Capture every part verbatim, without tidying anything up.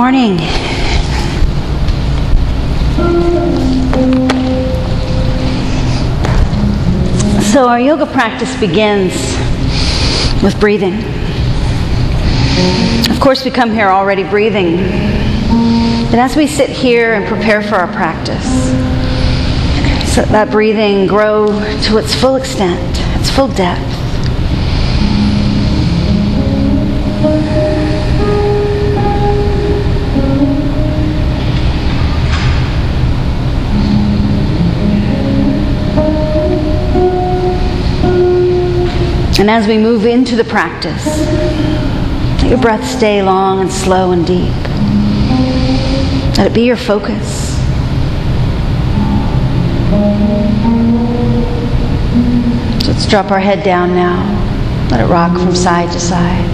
morning. So our yoga practice begins with breathing. Of course, we come here already breathing. But as we sit here and prepare for our practice, so that breathing grow to its full extent, its full depth. And as we move into the practice, let your breath stay long and slow and deep. Let it be your focus. So let's drop our head down now. Let it rock from side to side.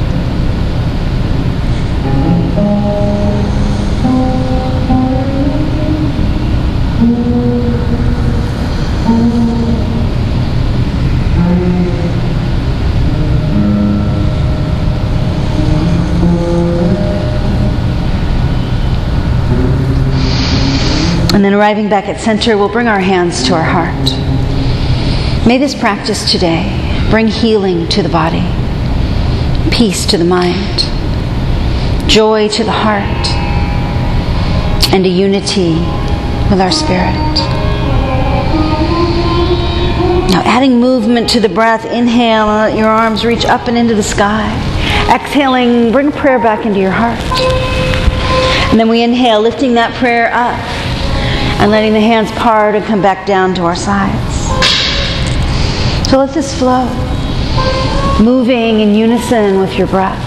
And then arriving back at center, we'll bring our hands to our heart. May this practice today bring healing to the body, peace to the mind, joy to the heart, and a unity with our spirit. Now adding movement to the breath, inhale and let your arms reach up and into the sky. Exhaling, bring prayer back into your heart. And then we inhale, lifting that prayer up and letting the hands part and come back down to our sides. So let this flow, moving in unison with your breath.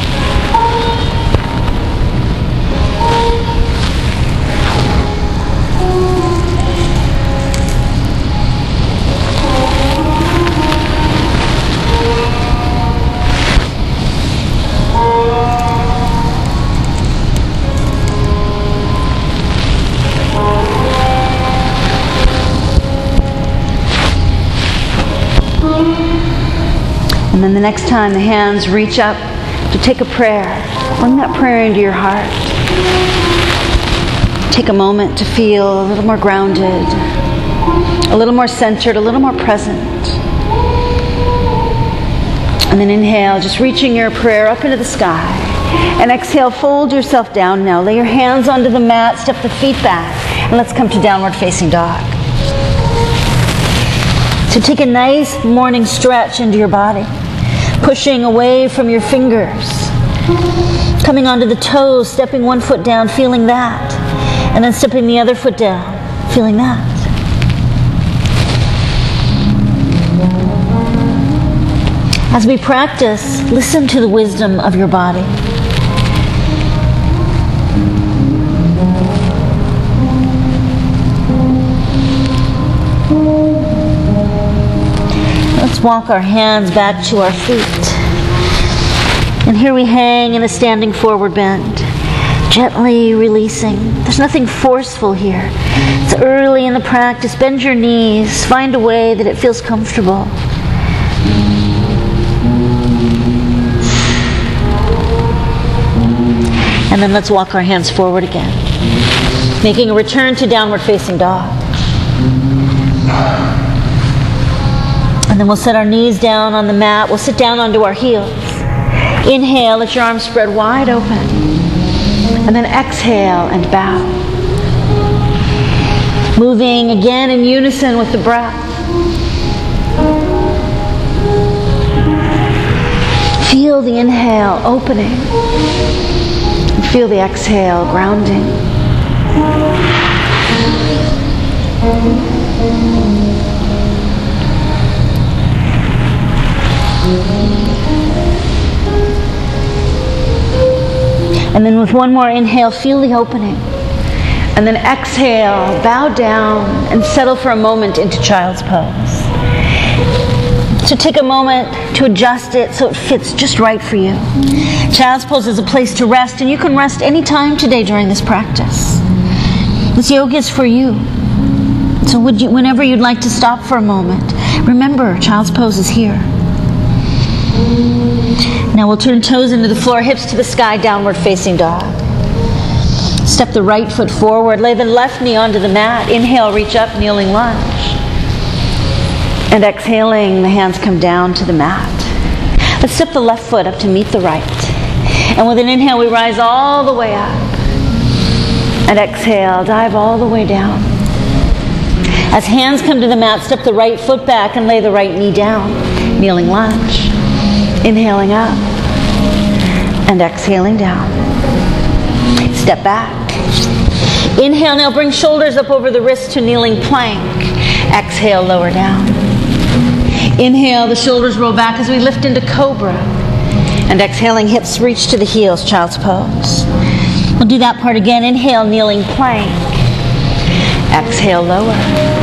And then the next time the hands reach up to take a prayer, bring that prayer into your heart. Take a moment to feel a little more grounded, a little more centered, a little more present. And then inhale, just reaching your prayer up into the sky. And exhale, fold yourself down now. Lay your hands onto the mat, step the feet back, and let's come to downward facing dog. So take a nice morning stretch into your body, pushing away from your fingers, coming onto the toes, stepping one foot down, feeling that, and then stepping the other foot down, feeling that. As we practice, listen to the wisdom of your body. Let's walk our hands back to our feet. And here we hang in a standing forward bend, gently releasing. There's nothing forceful here. It's early in the practice. Bend your knees. Find a way that it feels comfortable. And then let's walk our hands forward again, making a return to downward facing dog. And then we'll set our knees down on the mat. We'll sit down onto our heels. Inhale, let your arms spread wide open. And then exhale and bow. Moving again in unison with the breath. Feel the inhale opening. And feel the exhale grounding. And then with one more inhale, feel the opening. And then exhale, bow down, and settle for a moment into child's pose. So take a moment to adjust it so it fits just right for you. Child's pose is a place to rest, and you can rest anytime today during this practice. This yoga is for you. So would you, whenever you'd like to stop for a moment, remember, child's pose is here. Now we'll turn toes into the floor, hips to the sky, downward facing dog. Step the right foot forward. Lay the left knee onto the mat. Inhale, reach up, kneeling lunge. And exhaling, the hands come down to the mat. Let's step the left foot up to meet the right. And with an inhale, we rise all the way up. And exhale, dive all the way down. As hands come to the mat, step the right foot back and lay the right knee down. Kneeling lunge. Inhaling up. And exhaling down. Step back. Inhale, now bring shoulders up over the wrist to kneeling plank. Exhale, lower down. Inhale, the shoulders roll back as we lift into cobra. And exhaling, hips reach to the heels, child's pose. We'll do that part again. Inhale, kneeling plank. Exhale, lower.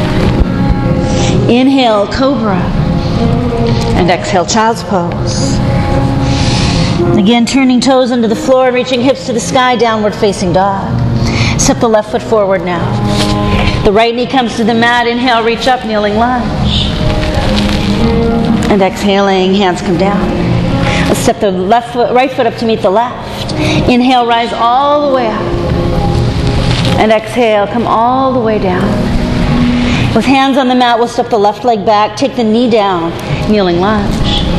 Inhale, cobra. And exhale, child's pose. Again, turning toes into the floor, reaching hips to the sky, downward facing dog. Step the left foot forward now. The right knee comes to the mat. Inhale, reach up, kneeling lunge. And exhaling, hands come down. Let's step the left foot, right foot up to meet the left. Inhale, rise all the way up. And exhale, come all the way down. With hands on the mat, we'll step the left leg back, take the knee down, kneeling lunge.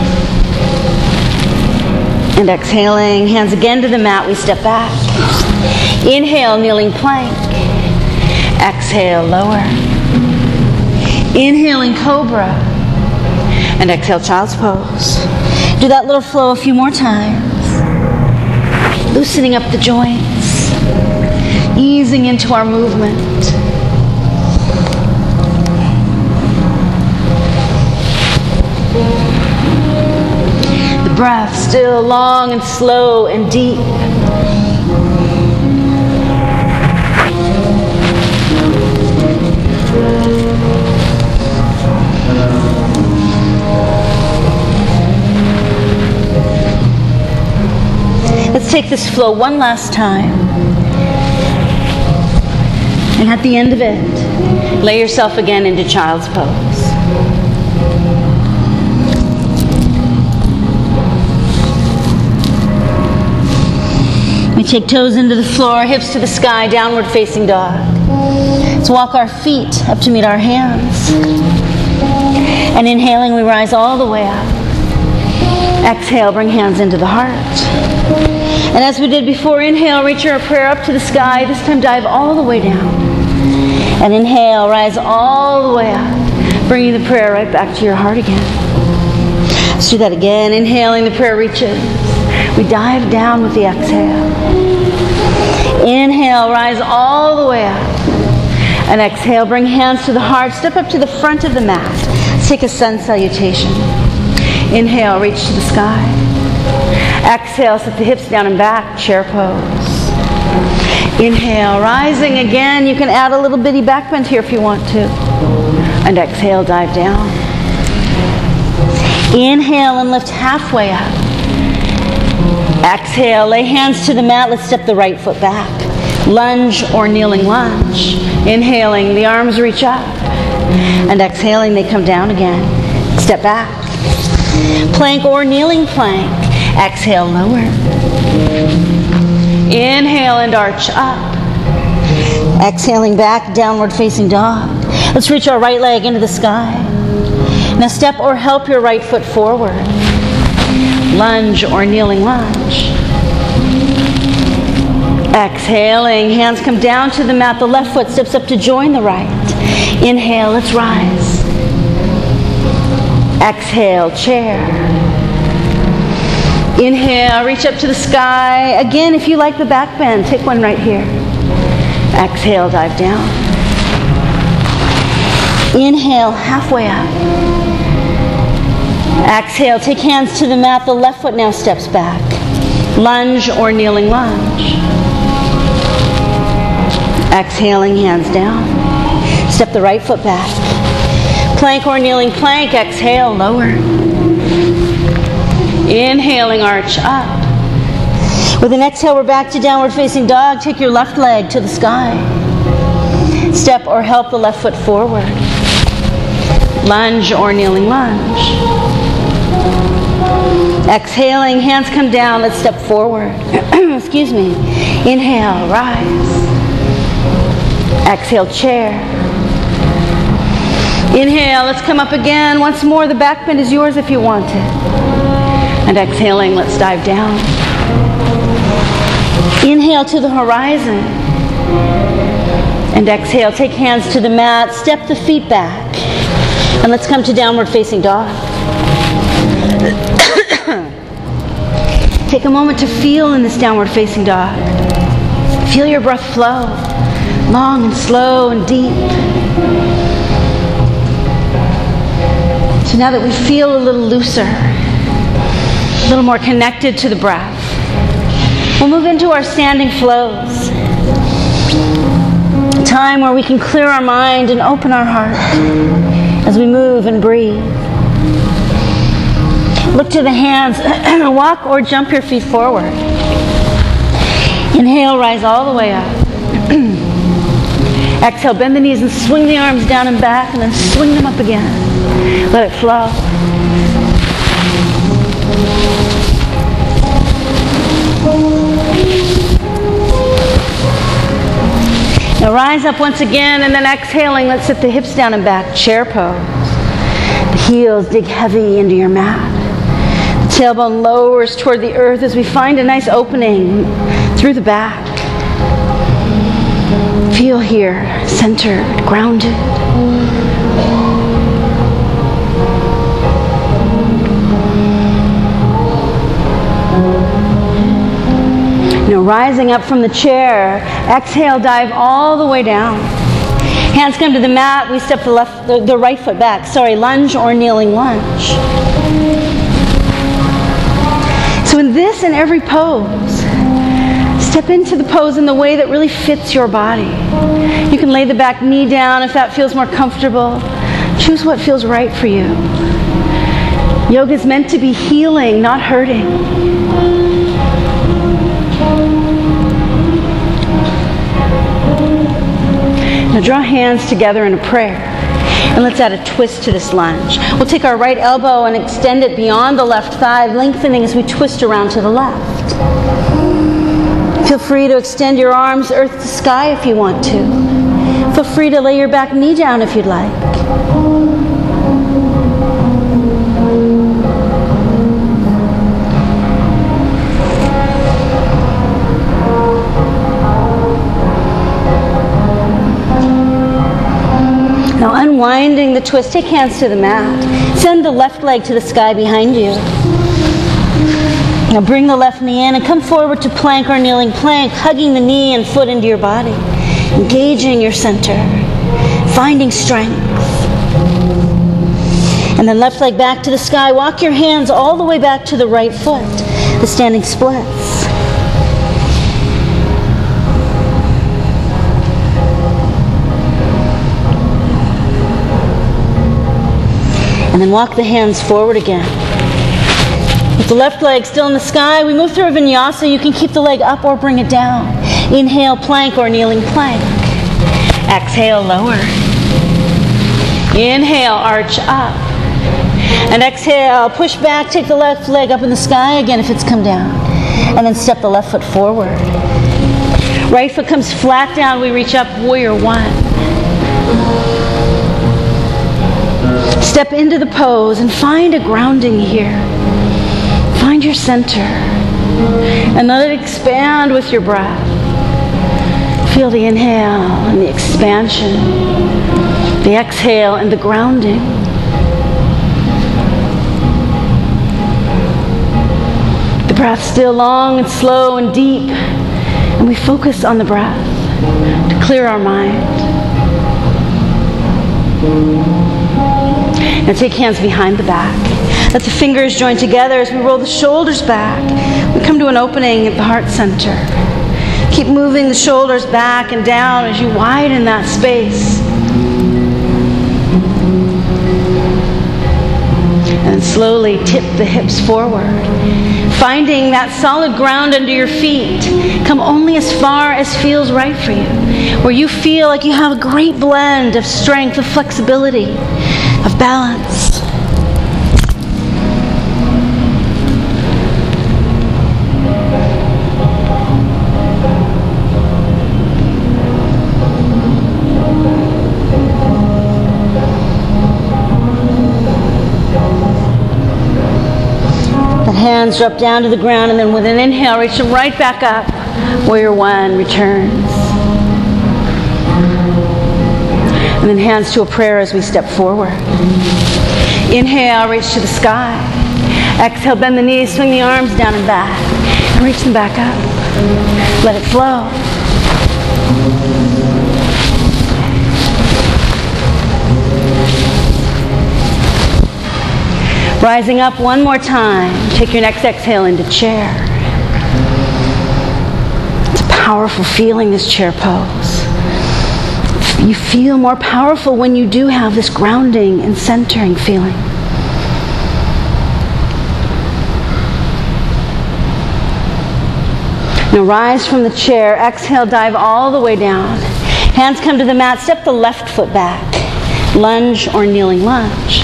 And exhaling, hands again to the mat, we step back. Inhale, kneeling plank. Exhale, lower. Inhaling, cobra. And exhale, child's pose. Do that little flow a few more times. Loosening up the joints. Easing into our movement. The breath still long and slow and deep. Let's take this flow one last time. And at the end of it, lay yourself again into child's pose. We take toes into the floor, hips to the sky, downward facing dog. Let's walk our feet up to meet our hands. And inhaling, we rise all the way up. Exhale, bring hands into the heart. And as we did before, inhale, reach your prayer up to the sky. This time dive all the way down. And inhale, rise all the way up, bringing the prayer right back to your heart again. Let's do that again. Inhaling, the prayer reaches. We dive down with the exhale. Inhale, rise all the way up. And exhale, bring hands to the heart. Step up to the front of the mat. Take a sun salutation. Inhale, reach to the sky. Exhale, set the hips down and back, chair pose. Inhale, rising again. You can add a little bitty back bend here if you want to. And exhale, dive down. Inhale and lift halfway up. Exhale, lay hands to the mat. Let's step the right foot back. Lunge or kneeling lunge. Inhaling, the arms reach up. And exhaling, they come down again. Step back. Plank or kneeling plank. Exhale, lower. Inhale and arch up. Exhaling back, downward facing dog. Let's reach our right leg into the sky. Now step or help your right foot forward. Lunge or kneeling lunge. Exhaling, hands come down to the mat. The left foot steps up to join the right. Inhale, let's rise. Exhale, chair. Inhale, reach up to the sky. Again, if you like the back bend, take one right here. Exhale, dive down. Inhale, halfway up. Exhale, take hands to the mat. The left foot now steps back. Lunge or kneeling lunge. Exhaling, hands down. Step the right foot back. Plank or kneeling plank. Exhale, lower. Inhaling, arch up. With an exhale, we're back to downward facing dog. Take your left leg to the sky. Step or help the left foot forward. Lunge or kneeling lunge. Exhaling, hands come down. Let's step forward. Excuse me. Inhale, rise. Exhale, chair. Inhale, let's come up again. Once more, the back bend is yours if you want it. And exhaling, let's dive down. Inhale to the horizon. And exhale, take hands to the mat. Step the feet back. And let's come to downward facing dog. Take a moment to feel in this downward facing dog. Feel your breath flow, long and slow and deep. So now that we feel a little looser, a little more connected to the breath, we'll move into our standing flows. A time where we can clear our mind and open our heart as we move and breathe. Look to the hands, walk or jump your feet forward. Inhale, rise all the way up. Exhale, bend the knees and swing the arms down and back, and then swing them up again. Let it flow. Now rise up once again, and then exhaling, let's sit the hips down and back, chair pose. The heels dig heavy into your mat. Tailbone lowers toward the earth as we find a nice opening through the back. Feel here, centered, grounded. Now rising up from the chair, exhale, dive all the way down. Hands come to the mat, we step the left, the, the right foot back. Sorry, lunge or kneeling lunge. So in this and every pose, step into the pose in the way that really fits your body. You can lay the back knee down if that feels more comfortable. Choose what feels right for you. Yoga is meant to be healing, not hurting. Now draw hands together in a prayer. And let's add a twist to this lunge. We'll take our right elbow and extend it beyond the left thigh, lengthening as we twist around to the left. Feel free to extend your arms earth to sky if you want to. Feel free to lay your back knee down if you'd like. Now unwinding the twist, take hands to the mat. Send the left leg to the sky behind you. Now bring the left knee in and come forward to plank or kneeling plank, hugging the knee and foot into your body. Engaging your center, finding strength. And then left leg back to the sky. Walk your hands all the way back to the right foot, the standing splits. And then walk the hands forward again. With the left leg still in the sky, we move through a vinyasa. You can keep the leg up or bring it down. Inhale, plank or kneeling plank. Exhale, lower. Inhale, arch up. And exhale, push back, take the left leg up in the sky again if it's come down. And then step the left foot forward. Right foot comes flat down, we reach up, warrior one. Step into the pose and find a grounding here. Find your center. And let it expand with your breath. Feel the inhale and the expansion. The exhale and the grounding. The breath still long and slow and deep. And we focus on the breath to clear our mind. Now take hands behind the back. Let the fingers join together as we roll the shoulders back. We come to an opening at the heart center. Keep moving the shoulders back and down as you widen that space. And slowly tip the hips forward. Finding that solid ground under your feet. Come only as far as feels right for you. Where you feel like you have a great blend of strength, of flexibility, of balance. hands drop down to the ground, and then with an inhale, reach them right back up. Warrior one returns. And then hands to a prayer as we step forward. Inhale, reach to the sky. Exhale, bend the knees, swing the arms down and back. And reach them back up. Let it flow. Rising up one more time. Take your next exhale into chair. It's a powerful feeling, this chair pose. You feel more powerful when you do have this grounding and centering feeling. Now rise from the chair. Exhale, dive all the way down. Hands come to the mat. Step the left foot back. Lunge or kneeling lunge.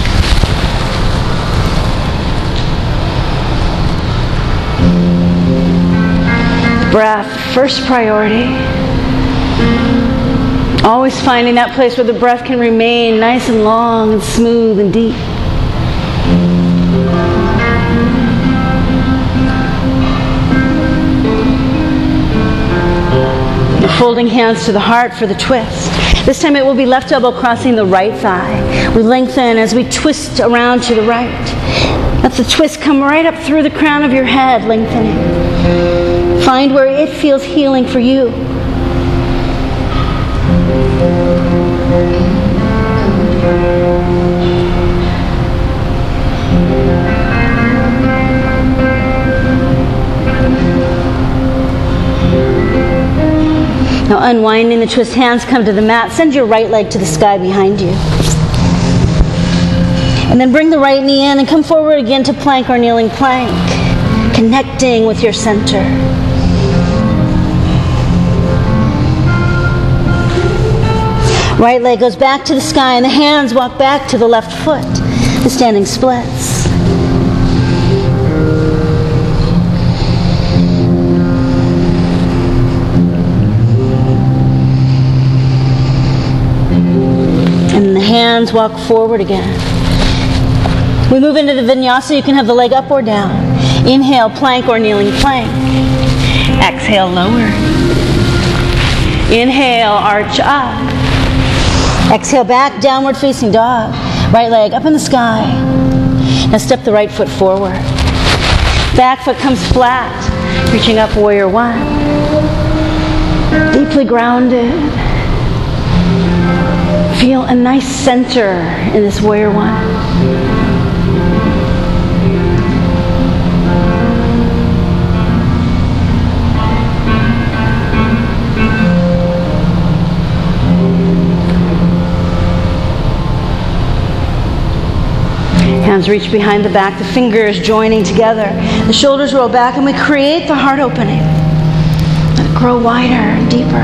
Breath, first priority. Always finding that place where the breath can remain nice and long and smooth and deep. Folding hands to the heart for the twist. This time it will be left elbow crossing the right thigh. We lengthen as we twist around to the right. Let the twist come right up through the crown of your head, lengthening. Find where it feels healing for you. Now unwinding the twist, hands come to the mat. Send your right leg to the sky behind you. And then bring the right knee in and come forward again to plank or kneeling plank, connecting with your center. Right leg goes back to the sky and the hands walk back to the left foot. The standing splits. And the hands walk forward again. We move into the vinyasa. You can have the leg up or down. Inhale, plank or kneeling plank. Exhale, lower. Inhale, arch up. Exhale, back, downward facing dog. Right leg up in the sky. Now step the right foot forward. Back foot comes flat, reaching up, warrior one. Deeply grounded. Feel a nice center in this warrior one. Hands reach behind the back, the fingers joining together. The shoulders roll back and we create the heart opening. Let it grow wider and deeper.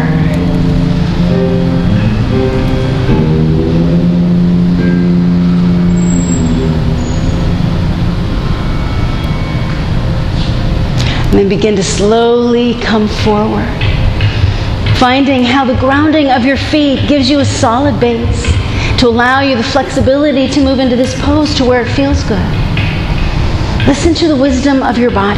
And then begin to slowly come forward. Finding how the grounding of your feet gives you a solid base to allow you the flexibility to move into this pose to where it feels good. Listen to the wisdom of your body.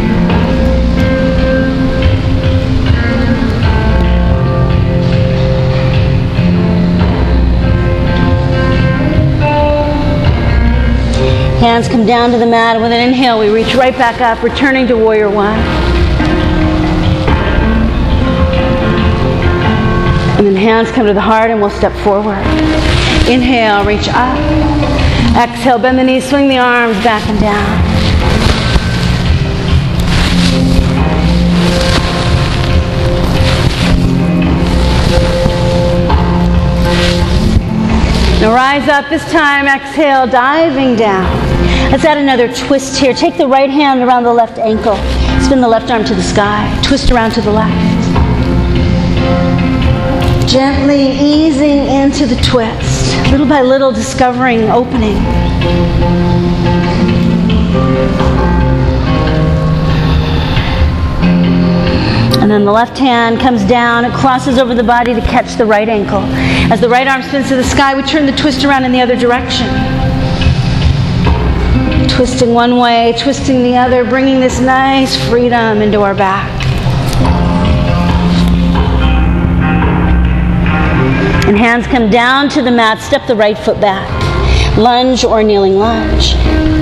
Hands come down to the mat, and with an inhale, we reach right back up, returning to warrior one. And then hands come to the heart and we'll step forward. Inhale, reach up. Exhale, bend the knees, swing the arms back and down. Now rise up, this time exhale, diving down. Let's add another twist here. Take the right hand around the left ankle. Spin the left arm to the sky. Twist around to the left. Gently easing into the twist, little by little discovering opening. And then the left hand comes down, it crosses over the body to catch the right ankle. As the right arm spins to the sky, we turn the twist around in the other direction. Twisting one way, twisting the other, bringing this nice freedom into our back. And hands come down to the mat, step the right foot back. Lunge or kneeling lunge.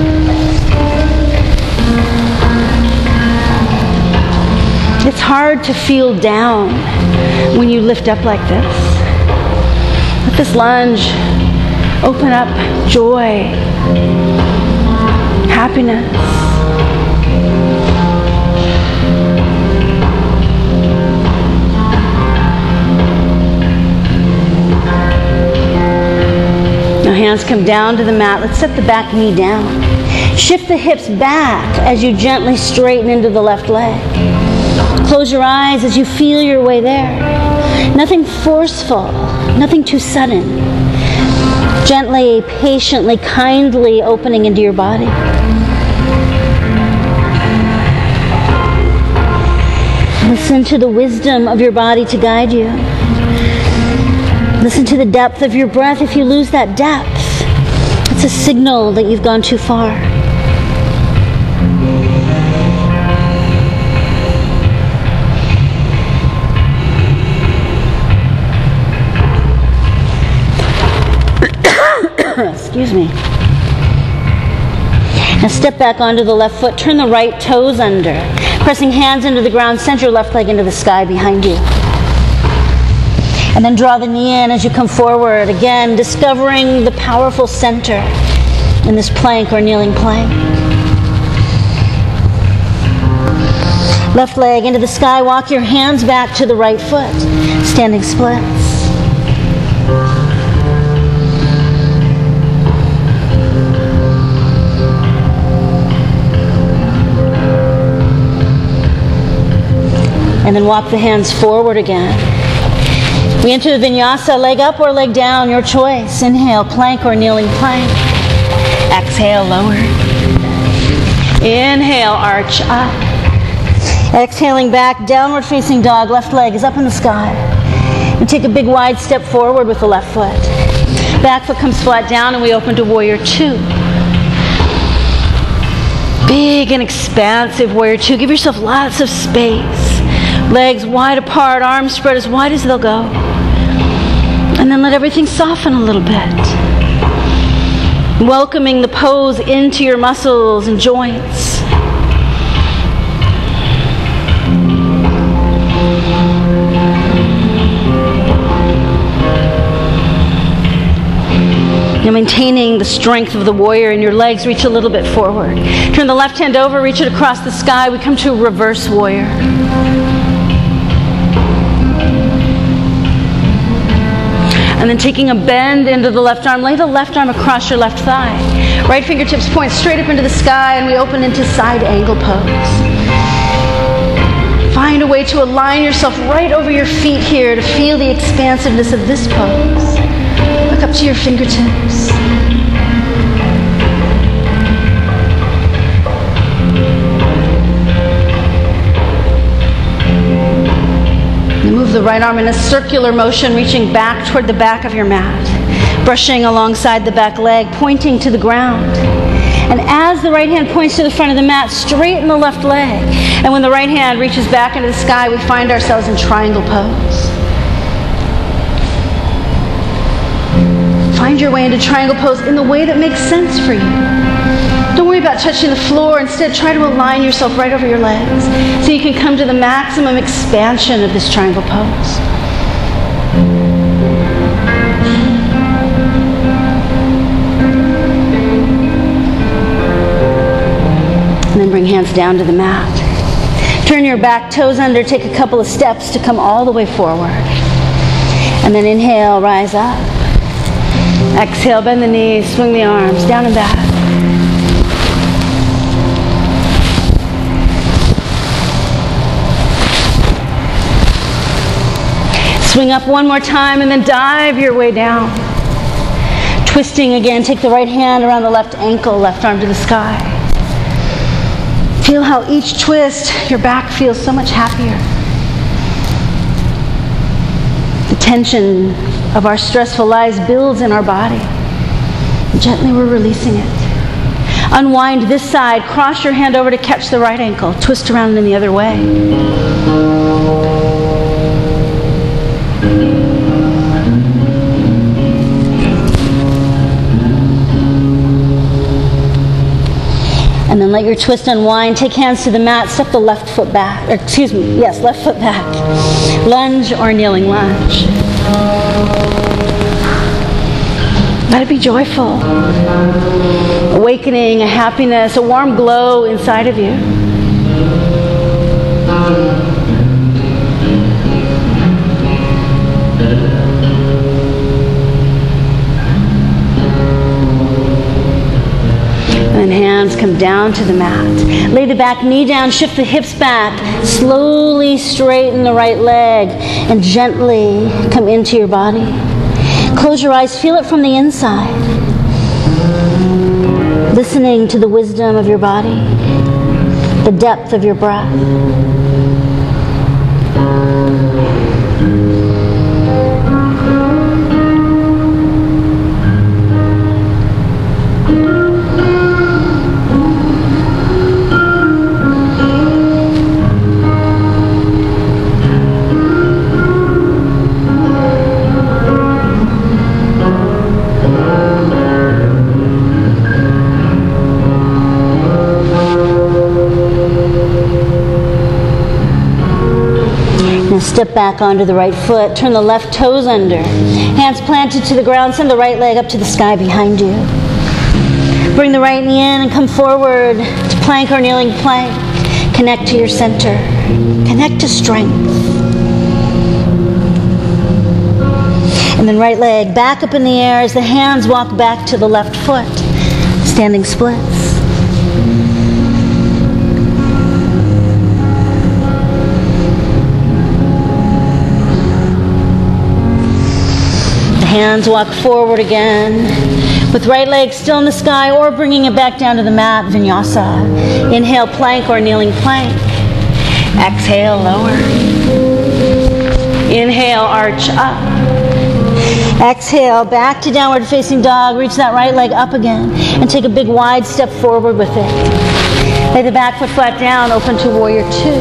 It's hard to feel down when you lift up like this. Let this lunge open up joy, happiness. Now hands come down to the mat. Let's set the back knee down. Shift the hips back as you gently straighten into the left leg. Close your eyes as you feel your way there. Nothing forceful, nothing too sudden. Gently, patiently, kindly opening into your body. Listen to the wisdom of your body to guide you. Listen to the depth of your breath. If you lose that depth, it's a signal that you've gone too far. Excuse me. Now step back onto the left foot. Turn the right toes under. Pressing hands into the ground, send your left leg into the sky behind you. And then draw the knee in as you come forward. Again, discovering the powerful center in this plank or kneeling plank. Left leg into the sky. Walk your hands back to the right foot. Standing splits. And then walk the hands forward again. We enter the vinyasa, leg up or leg down, your choice. Inhale, plank or kneeling plank. Exhale, lower. Inhale, arch up. Exhaling back, downward facing dog. Left leg is up in the sky. And take a big wide step forward with the left foot. Back foot comes flat down and we open to warrior two. Big and expansive warrior two. Give yourself lots of space. Legs wide apart, arms spread as wide as they'll go. And then let everything soften a little bit. Welcoming the pose into your muscles and joints. Now maintaining the strength of the warrior and your legs reach a little bit forward. Turn the left hand over, reach it across the sky. We come to a reverse warrior. And then taking a bend into the left arm, lay the left arm across your left thigh. Right fingertips point straight up into the sky and we open into side angle pose. Find a way to align yourself right over your feet here to feel the expansiveness of this pose. Look up to your fingertips. Move the right arm in a circular motion, reaching back toward the back of your mat. Brushing alongside the back leg, pointing to the ground. And as the right hand points to the front of the mat, straighten the left leg. And when the right hand reaches back into the sky, we find ourselves in triangle pose. Find your way into triangle pose in the way that makes sense for you. Don't worry about touching the floor. Instead, try to align yourself right over your legs so you can come to the maximum expansion of this triangle pose. And then bring hands down to the mat. Turn your back toes under, take a couple of steps to come all the way forward. And then inhale, rise up. Exhale, bend the knees, swing the arms, down and back. Swing up one more time and then dive your way down. Twisting again, take the right hand around the left ankle, left arm to the sky. Feel how each twist, your back feels so much happier. The tension of our stressful lives builds in our body. Gently we're releasing it. Unwind this side, cross your hand over to catch the right ankle, twist around in the other way. And then let your twist unwind. Take hands to the mat. Step the left foot back. Or excuse me. Yes, left foot back. Lunge or kneeling lunge. Let it be joyful. Awakening, a happiness, a warm glow inside of you. And hands come down to the mat. Lay the back knee down, shift the hips back. Slowly straighten the right leg and gently come into your body. Close your eyes, feel it from the inside. Listening to the wisdom of your body, the depth of your breath. Step back onto the right foot. Turn the left toes under. Hands planted to the ground. Send the right leg up to the sky behind you. Bring the right knee in and come forward to plank or kneeling plank. Connect to your center. Connect to strength. And then right leg back up in the air as the hands walk back to the left foot. Standing splits. Hands walk forward again with right leg still in the sky or bringing it back down to the mat, vinyasa. Inhale, plank or kneeling plank. Exhale, lower. Inhale, arch up. Exhale, back to downward facing dog. Reach that right leg up again and take a big wide step forward with it. Lay the back foot flat down, open to warrior two.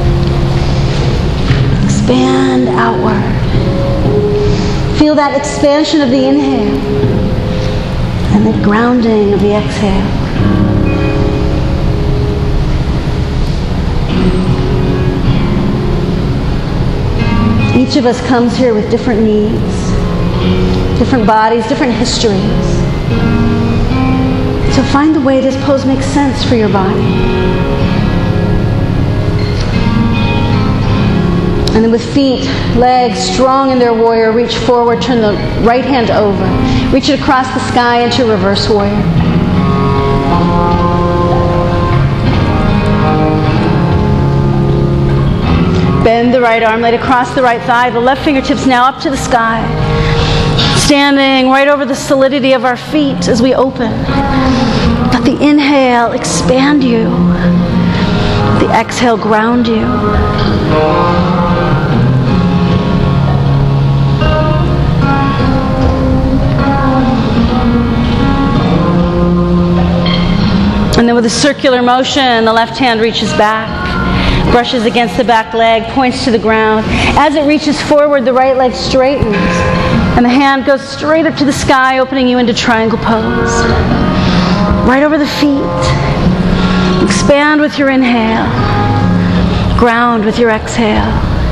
Expand outward. Feel that expansion of the inhale and the grounding of the exhale. Each of us comes here with different needs, different bodies, different histories. So find the way this pose makes sense for your body. And then with feet, legs strong in their warrior, reach forward, turn the right hand over. Reach it across the sky into reverse warrior. Bend the right arm, lay it across the right thigh, the left fingertips now up to the sky. Standing right over the solidity of our feet as we open. Let the inhale expand you. The exhale ground you. And then with a circular motion, the left hand reaches back, brushes against the back leg, points to the ground. As it reaches forward, the right leg straightens, and the hand goes straight up to the sky, opening you into triangle pose. Right over the feet. Expand with your inhale. Ground with your exhale.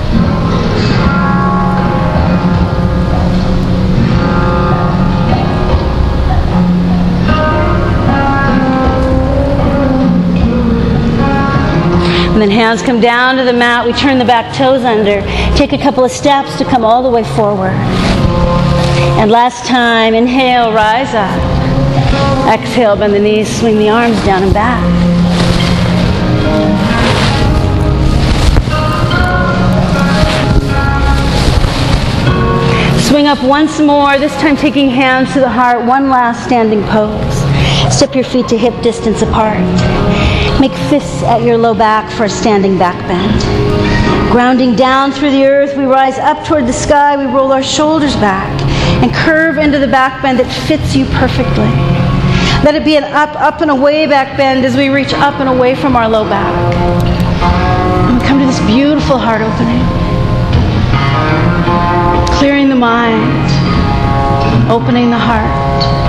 And then hands come down to the mat. We turn the back toes under. Take a couple of steps to come all the way forward. And last time, inhale, rise up. Exhale, bend the knees, swing the arms down and back. Swing up once more, this time taking hands to the heart. One last standing pose. Step your feet to hip distance apart. Make fists at your low back for a standing back bend. Grounding down through the earth, we rise up toward the sky. We roll our shoulders back and curve into the back bend that fits you perfectly. Let it be an up, up and away back bend as we reach up and away from our low back. And come to this beautiful heart opening. Clearing the mind, opening the heart.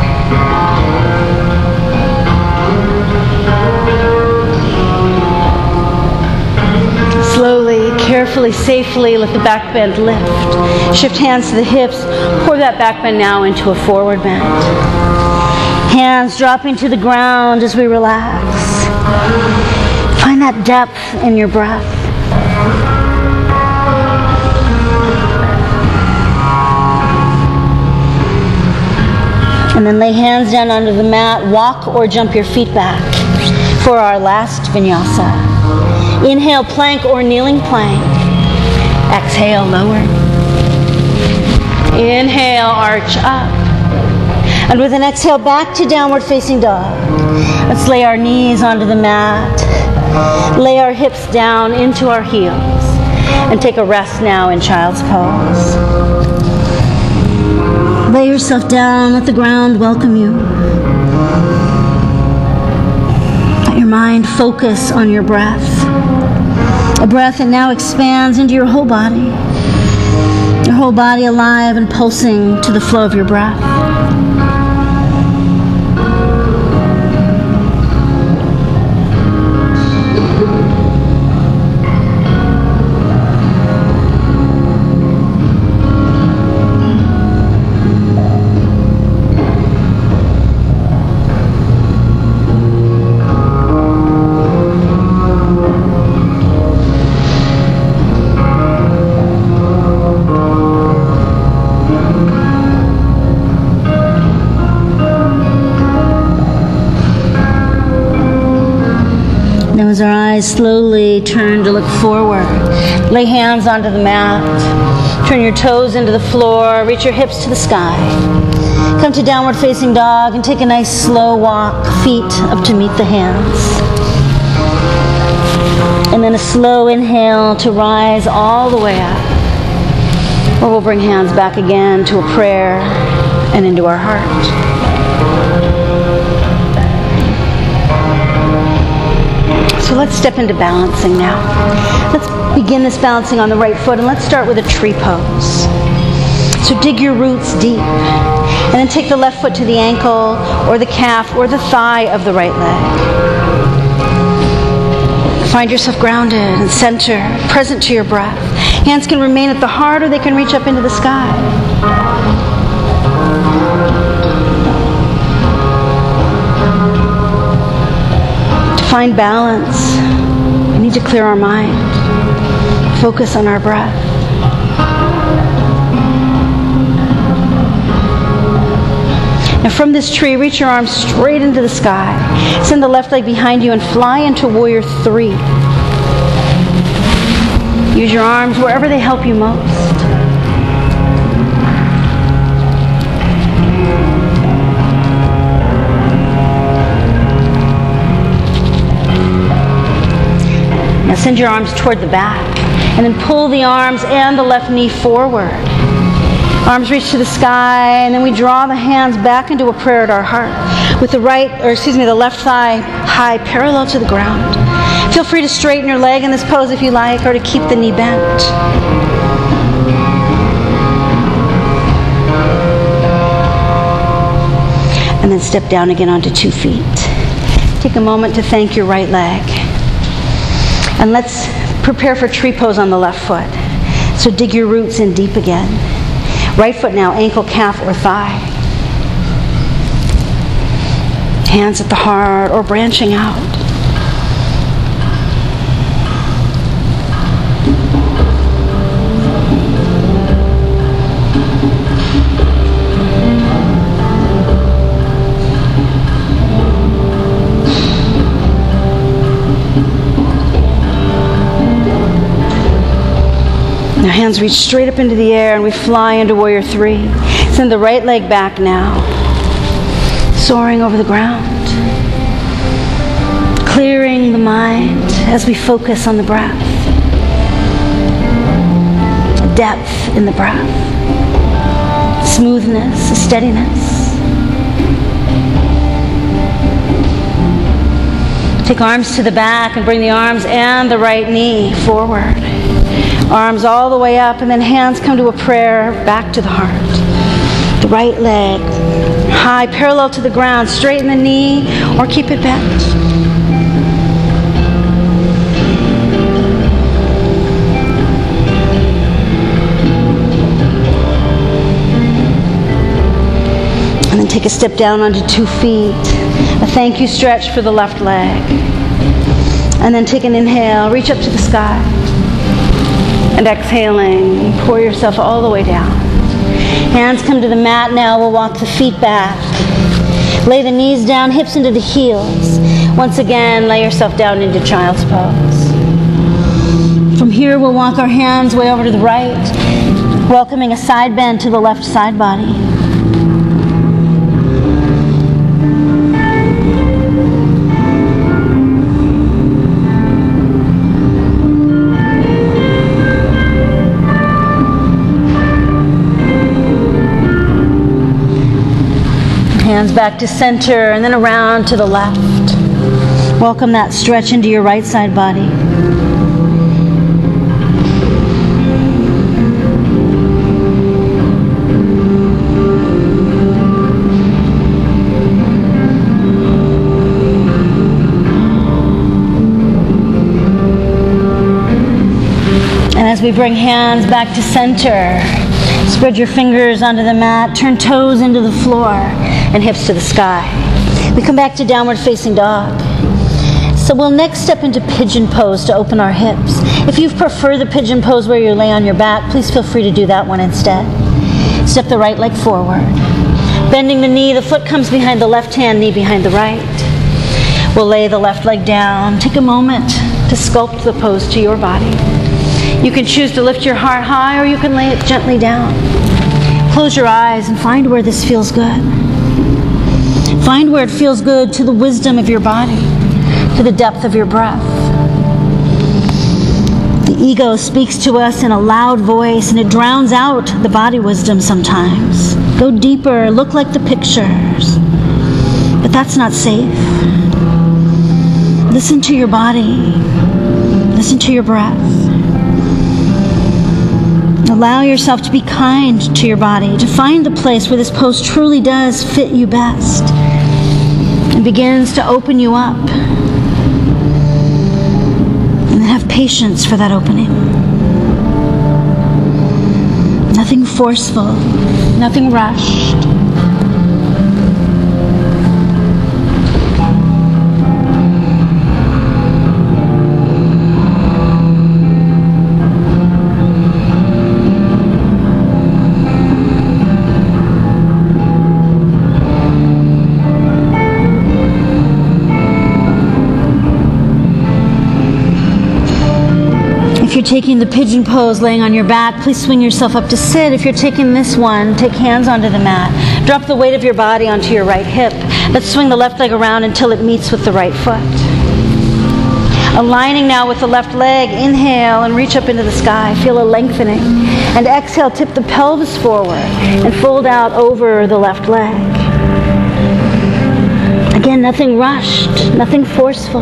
Slowly, carefully, safely let the back bend lift. Shift hands to the hips. Pour that back bend now into a forward bend. Hands dropping to the ground as we relax. Find that depth in your breath. And then lay hands down onto the mat. Walk or jump your feet back for our last vinyasa. Inhale, plank or kneeling plank. Exhale, lower. Inhale, arch up. And with an exhale, back to downward facing dog. Let's lay our knees onto the mat. Lay our hips down into our heels. And take a rest now in child's pose. Lay yourself down, let the ground welcome you. Let your mind focus on your breath. A breath that now expands into your whole body. Your whole body alive and pulsing to the flow of your breath. As our eyes slowly turn to look forward, lay hands onto the mat, turn your toes into the floor, reach your hips to the sky. Come to downward facing dog and take a nice slow walk, feet up to meet the hands. And then a slow inhale to rise all the way up. Or we'll bring hands back again to a prayer and into our heart. So let's step into balancing now. Let's begin this balancing on the right foot, and let's start with a tree pose. So dig your roots deep, and then take the left foot to the ankle or the calf or the thigh of the right leg. Find yourself grounded and centered, present to your breath. Hands can remain at the heart or they can reach up into the sky. Find balance. We need to clear our mind. Focus on our breath. Now from this tree, reach your arms straight into the sky. Send the left leg behind you and fly into warrior three. Use your arms wherever they help you most. Now send your arms toward the back and then pull the arms and the left knee forward. Arms reach to the sky, and then we draw the hands back into a prayer at our heart with the right, or excuse me, the left thigh high parallel to the ground. Feel free to straighten your leg in this pose if you like, or to keep the knee bent. And then step down again onto two feet. Take a moment to thank your right leg. And let's prepare for tree pose on the left foot. So dig your roots in deep again. Right foot now, ankle, calf, or thigh. Hands at the heart or branching out. Now hands reach straight up into the air and we fly into warrior three. Send the right leg back now, soaring over the ground. Clearing the mind as we focus on the breath. Depth in the breath. Smoothness, steadiness. Take arms to the back and bring the arms and the right knee forward. Arms all the way up, and then hands come to a prayer back to the heart. The right leg high, parallel to the ground. Straighten the knee or keep it bent. And then take a step down onto two feet. A thank you stretch for the left leg. And then take an inhale, reach up to the sky. And exhaling, pour yourself all the way down. Hands come to the mat now. We'll walk the feet back. Lay the knees down, hips into the heels. Once again, lay yourself down into child's pose. From here, we'll walk our hands way over to the right, welcoming a side bend to the left side body. Hands back to center and then around to the left. Welcome that stretch into your right side body. And as we bring hands back to center, spread your fingers onto the mat, turn toes into the floor and hips to the sky. We come back to downward facing dog. So we'll next step into pigeon pose to open our hips. If you prefer the pigeon pose where you lay on your back, please feel free to do that one instead. Step the right leg forward. Bending the knee, the foot comes behind the left hand, knee behind the right. We'll lay the left leg down. Take a moment to sculpt the pose to your body. You can choose to lift your heart high or you can lay it gently down. Close your eyes and find where this feels good. Find where it feels good to the wisdom of your body, to the depth of your breath. The ego speaks to us in a loud voice and it drowns out the body wisdom sometimes. Go deeper, look like the pictures. But that's not safe. Listen to your body. Listen to your breath. Allow yourself to be kind to your body, to find the place where this pose truly does fit you best and begins to open you up. And then have patience for that opening. Nothing forceful, nothing rushed. If you're taking the pigeon pose, laying on your back, please swing yourself up to sit. If you're taking this one, take hands onto the mat. Drop the weight of your body onto your right hip. Let's swing the left leg around until it meets with the right foot. Aligning now with the left leg, inhale and reach up into the sky. Feel a lengthening. And exhale, tip the pelvis forward and fold out over the left leg. Again, nothing rushed, nothing forceful.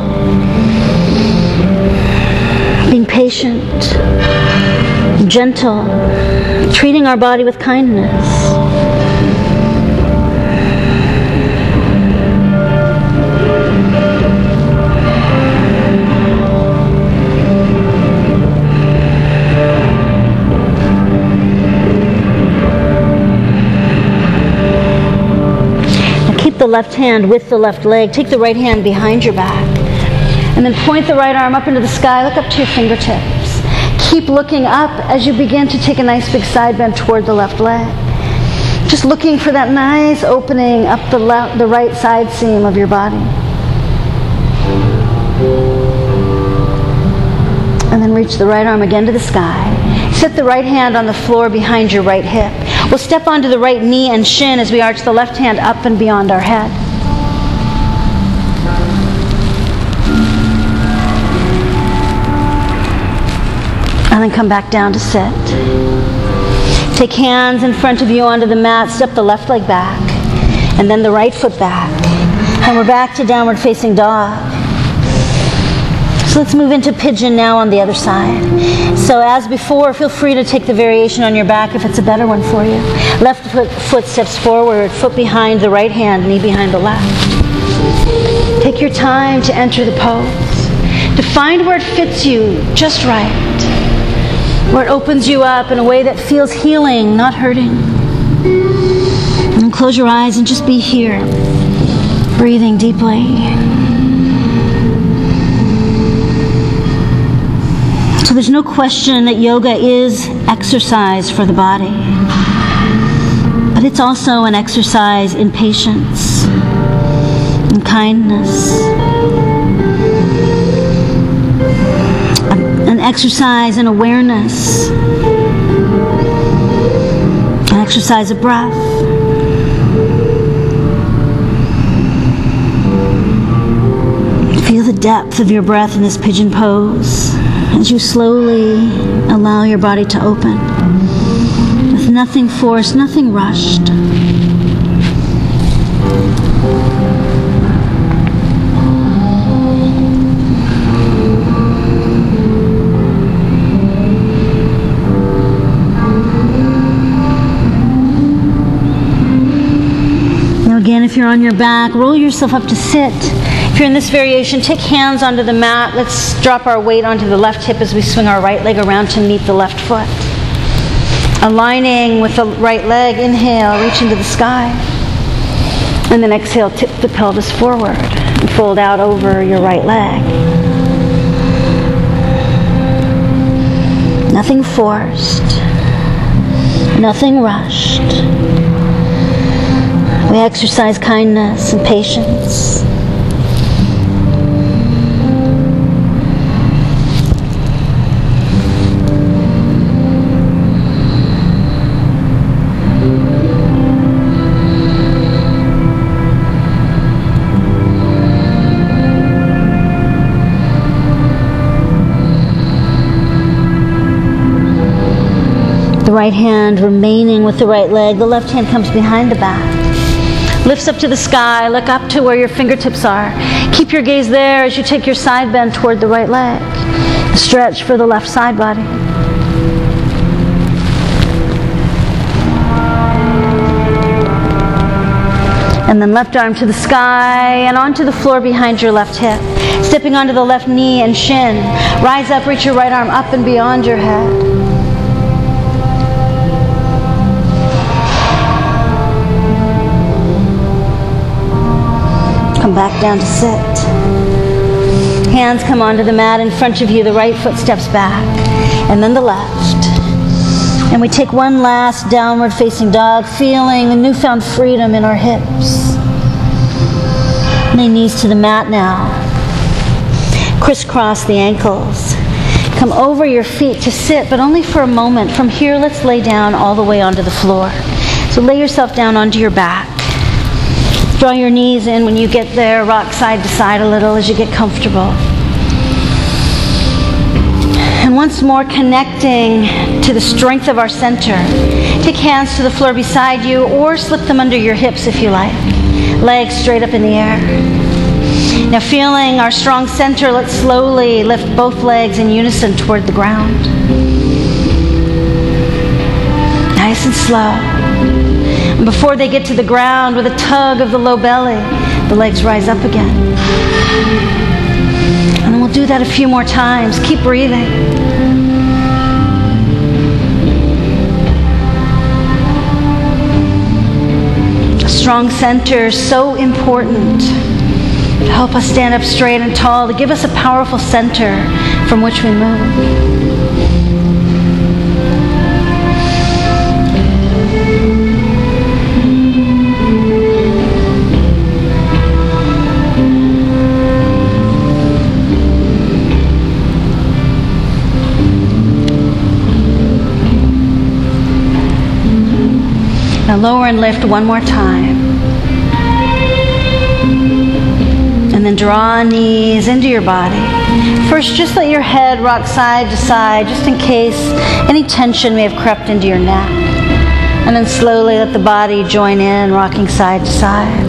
Being patient, gentle, treating our body with kindness. Now keep the left hand with the left leg. Take the right hand behind your back. And then point the right arm up into the sky. Look up to your fingertips. Keep looking up as you begin to take a nice big side bend toward the left leg. Just looking for that nice opening up the, left, the right side seam of your body. And then reach the right arm again to the sky. Set the right hand on the floor behind your right hip. We'll step onto the right knee and shin as we arch the left hand up and beyond our head. And then come back down to sit. Take hands in front of you onto the mat. Step the left leg back. And then the right foot back. And we're back to downward facing dog. So let's move into pigeon now on the other side. So as before, feel free to take the variation on your back if it's a better one for you. Left foot, foot steps forward, foot behind the right hand, knee behind the left. Take your time to enter the pose, to find where it fits you just right, where it opens you up in a way that feels healing, not hurting. And close your eyes and just be here, breathing deeply. So there's no question that yoga is exercise for the body, but it's also an exercise in patience, in kindness, an exercise in awareness, an exercise of breath. Feel the depth of your breath in this pigeon pose as you slowly allow your body to open, with nothing forced, nothing rushed. Now again, if you're on your back, roll yourself up to sit. If you're in this variation, take hands onto the mat. Let's drop our weight onto the left hip as we swing our right leg around to meet the left foot. Aligning with the right leg, inhale, reach into the sky. And then exhale, tip the pelvis forward and fold out over your right leg. Nothing forced, nothing rushed. We exercise kindness and patience. Right hand remaining with the right leg. The left hand comes behind the back. Lifts up to the sky. Look up to where your fingertips are. Keep your gaze there as you take your side bend toward the right leg. Stretch for the left side body. And then left arm to the sky and onto the floor behind your left hip. Stepping onto the left knee and shin. Rise up, reach your right arm up and beyond your head. Come back down to sit. Hands come onto the mat in front of you. The right foot steps back, and then the left. And we take one last downward facing dog, feeling the newfound freedom in our hips. Lay knees to the mat now. Crisscross the ankles. Come over your feet to sit, but only for a moment. From here, let's lay down all the way onto the floor. So lay yourself down onto your back. Draw your knees in when you get there. Rock side to side a little as you get comfortable. And once more connecting to the strength of our center. Take hands to the floor beside you or slip them under your hips if you like. Legs straight up in the air. Now feeling our strong center, let's slowly lift both legs in unison toward the ground. Nice and slow. And before they get to the ground, with a tug of the low belly, the legs rise up again. And then we'll do that a few more times. Keep breathing. A strong center is so important to help us stand up straight and tall, to give us a powerful center from which we move. Now lower and lift one more time. And then draw knees into your body. First, just let your head rock side to side, just in case any tension may have crept into your neck. And then slowly let the body join in, rocking side to side.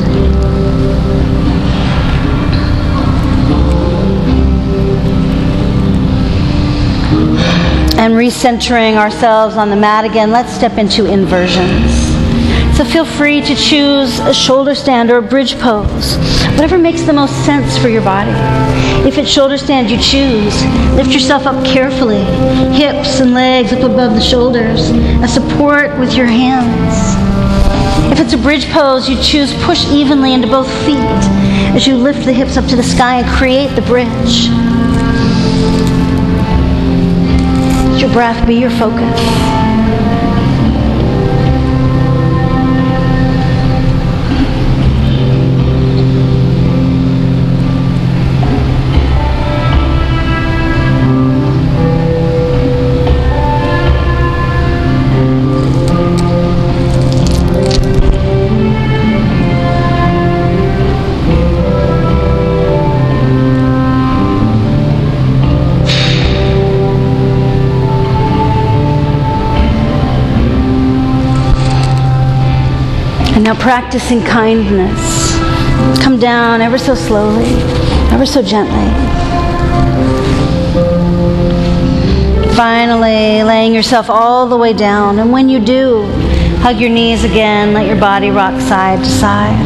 And recentering ourselves on the mat again, let's step into inversions. So feel free to choose a shoulder stand or a bridge pose, whatever makes the most sense for your body. If it's shoulder stand you choose, lift yourself up carefully, hips and legs up above the shoulders, and support with your hands. If it's a bridge pose, you choose push evenly into both feet as you lift the hips up to the sky and create the bridge. Let your breath be your focus. Now practicing kindness. Come down ever so slowly, ever so gently. Finally, laying yourself all the way down. And when you do, hug your knees again. Let your body rock side to side.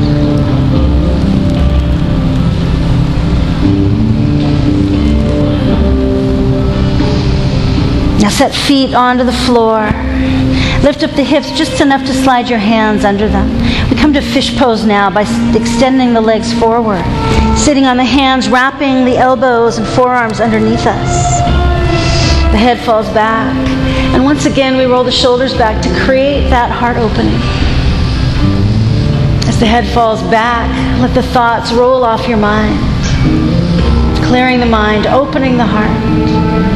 Now set feet onto the floor. Lift up the hips just enough to slide your hands under them. We come to fish pose now by extending the legs forward, sitting on the hands, wrapping the elbows and forearms underneath us. The head falls back. And once again, we roll the shoulders back to create that heart opening. As the head falls back, let the thoughts roll off your mind, clearing the mind, opening the heart.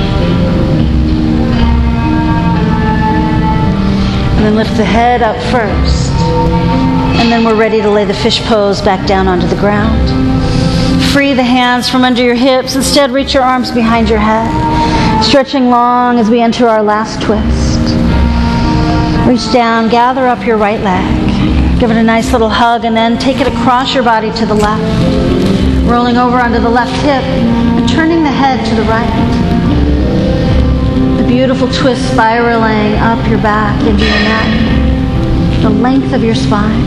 And then lift the head up first. And then we're ready to lay the fish pose back down onto the ground. Free the hands from under your hips. Instead, reach your arms behind your head, stretching long as we enter our last twist. Reach down, gather up your right leg. Give it a nice little hug, and then take it across your body to the left. Rolling over onto the left hip and turning the head to the right. Beautiful twist spiraling up your back into your neck, the length of your spine.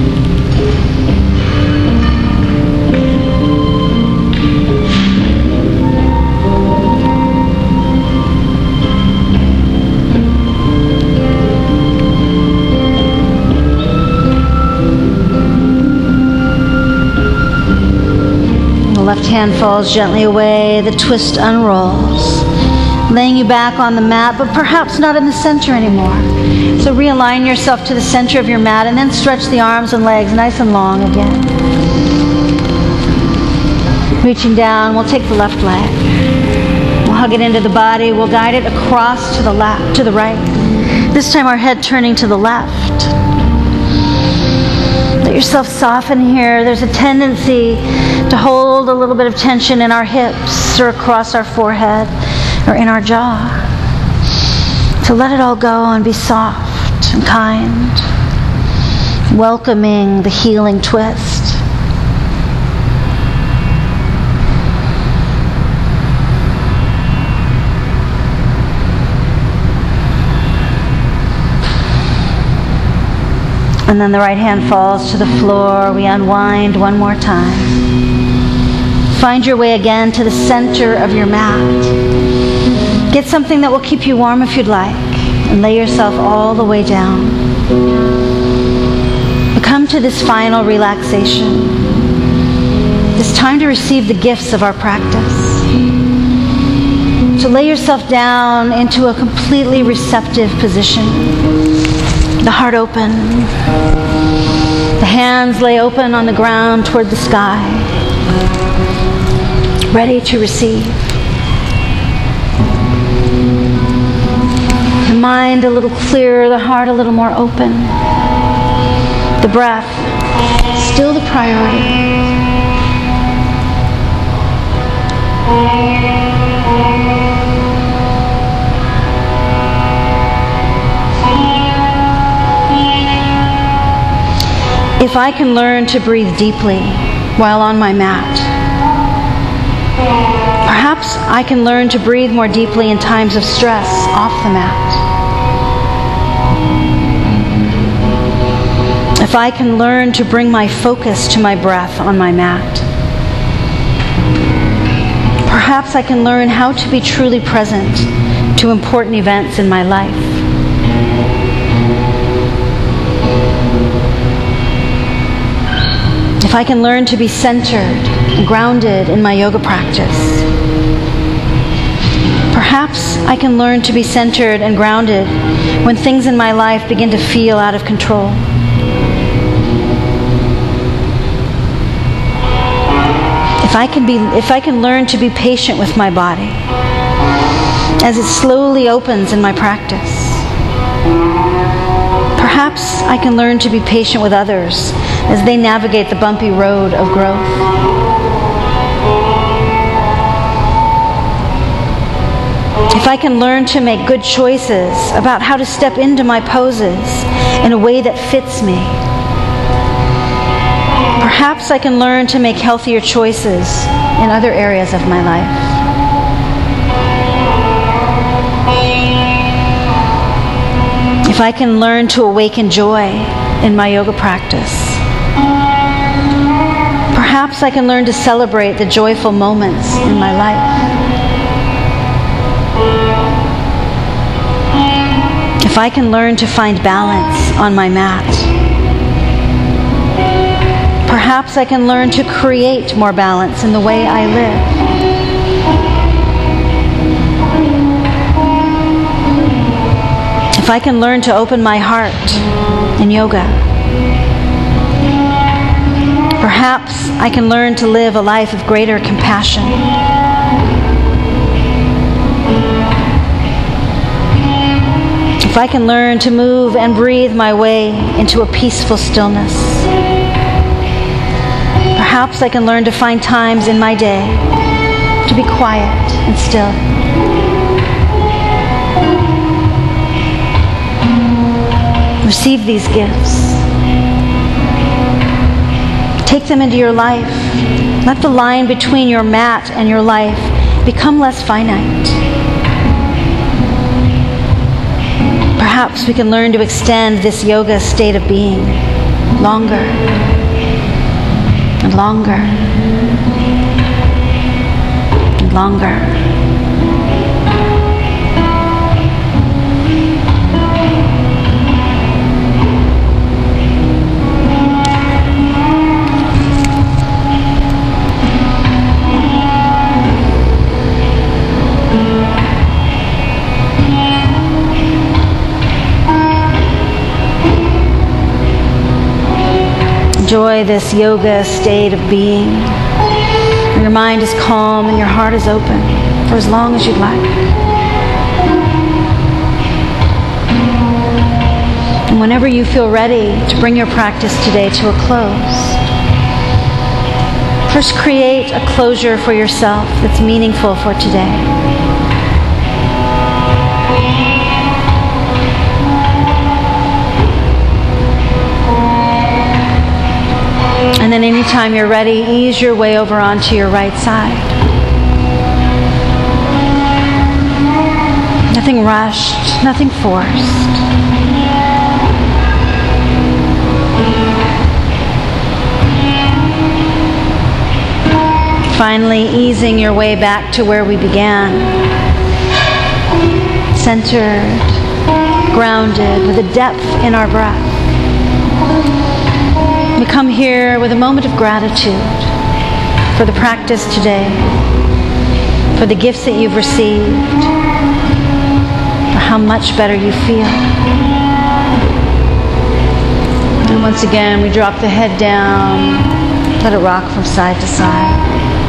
The left hand falls gently away, the twist unrolls, laying you back on the mat, but perhaps not in the center anymore. So realign yourself to the center of your mat and then stretch the arms and legs nice and long again. Reaching down, we'll take the left leg. We'll hug it into the body. We'll guide it across to the left, to the right. This time our head turning to the left. Let yourself soften here. There's a tendency to hold a little bit of tension in our hips or across our forehead or in our jaw. To let it all go and be soft and kind, welcoming the healing twist. And then the right hand falls to the floor. We unwind one more time. Find your way again to the center of your mat. Get something that will keep you warm if you'd like, and lay yourself all the way down. We come to this final relaxation. It's time to receive the gifts of our practice. So lay yourself down into a completely receptive position. The heart open. The hands lay open on the ground toward the sky, ready to receive. The mind a little clearer, the heart a little more open. The breath, still the priority. If I can learn to breathe deeply while on my mat, perhaps Perhaps I can learn to breathe more deeply in times of stress off the mat. If I can learn to bring my focus to my breath on my mat. Perhaps I can learn how to be truly present to important events in my life. If I can learn to be centered and grounded in my yoga practice. Perhaps I can learn to be centered and grounded when things in my life begin to feel out of control. If I can be, if I can learn to be patient with my body as it slowly opens in my practice. Perhaps I can learn to be patient with others as they navigate the bumpy road of growth. If I can learn to make good choices about how to step into my poses in a way that fits me. Perhaps I can learn to make healthier choices in other areas of my life. If I can learn to awaken joy in my yoga practice. Perhaps I can learn to celebrate the joyful moments in my life. If I can learn to find balance on my mat. Perhaps I can learn to create more balance in the way I live. If I can learn to open my heart in yoga. Perhaps I can learn to live a life of greater compassion. If I can learn to move and breathe my way into a peaceful stillness. Perhaps I can learn to find times in my day to be quiet and still. Receive these gifts. Take them into your life. Let the line between your mat and your life become less finite. Perhaps we can learn to extend this yoga state of being longer and longer and longer. Enjoy this yoga state of being. Your mind is calm and your heart is open for as long as you'd like. And whenever you feel ready to bring your practice today to a close, first create a closure for yourself that's meaningful for today. And then anytime you're ready, ease your way over onto your right side. Nothing rushed, nothing forced. Finally, easing your way back to where we began. Centered, grounded, with a depth in our breath. We come here with a moment of gratitude for the practice today, for the gifts that you've received, for how much better you feel. And once again, we drop the head down, let it rock from side to side.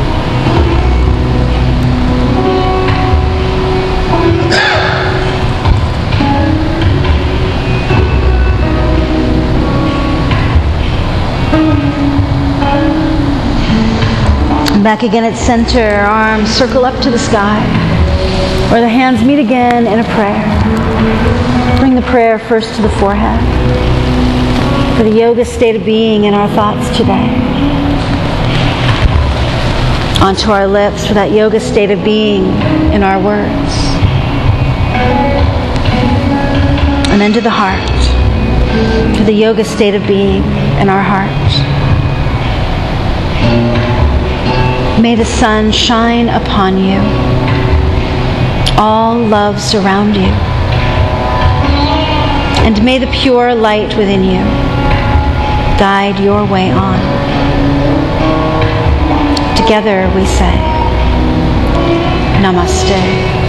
Back again at center, arms circle up to the sky, where the hands meet again in a prayer. Bring the prayer first to the forehead, for the yoga state of being in our thoughts today. onto our lips for that yoga state of being in our words. And then to the heart, to the yoga state of being in our heart. May the sun shine upon you. All love surround you. And may the pure light within you guide your way on. Together we say, Namaste.